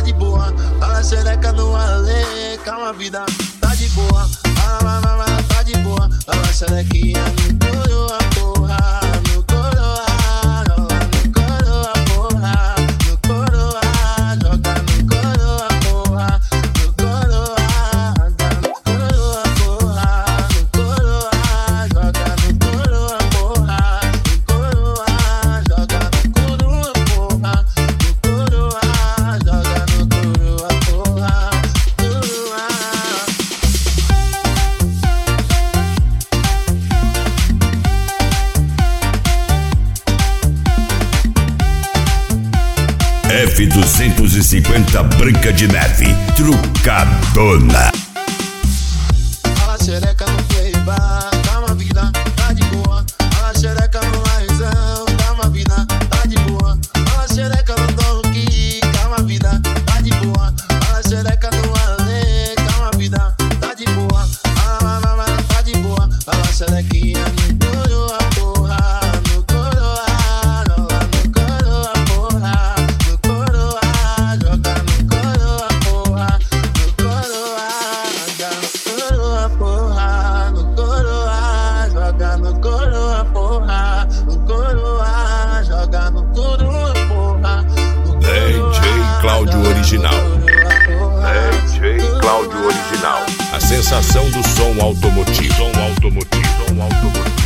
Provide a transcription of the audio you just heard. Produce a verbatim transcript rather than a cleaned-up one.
de boa. Fala xereca no alê, calma vida, tá de boa. Fala, fala, fala, tá de boa. Fala xerequinha no coroa, porra. No coroa, joga no coroa, porra. No coroa, joga no coroa, porra. No coroa, joga no coroa, porra. No coroa, joga no coroa, porra. No coroa, joga no coroa, porra. No coroa, joga no coroa, porra. Coroa. F duzentos e cinquenta Branca de Neve, trucadona. Fala xereca no playbar, calma vida, tá de boa. Fala xereca no raizão, calma vida, tá de boa. Fala xereca no donkey, calma vida, tá de boa. Fala xereca no alê, calma vida, tá de boa. Fala, fala, fala, tá de boa. Fala xerequinha no coroa, porra. No coroa, joga no coroa, porra. No coroa, joga no coroa, porra. No coroa, joga no coroa, porra. No coroa, joga no coroa, porra. No coroa, joga no coroa, porra. No D J Cláudio Original. D J Cláudio Original. A sensação do som automotivo. Som automotivo. Som automotivo.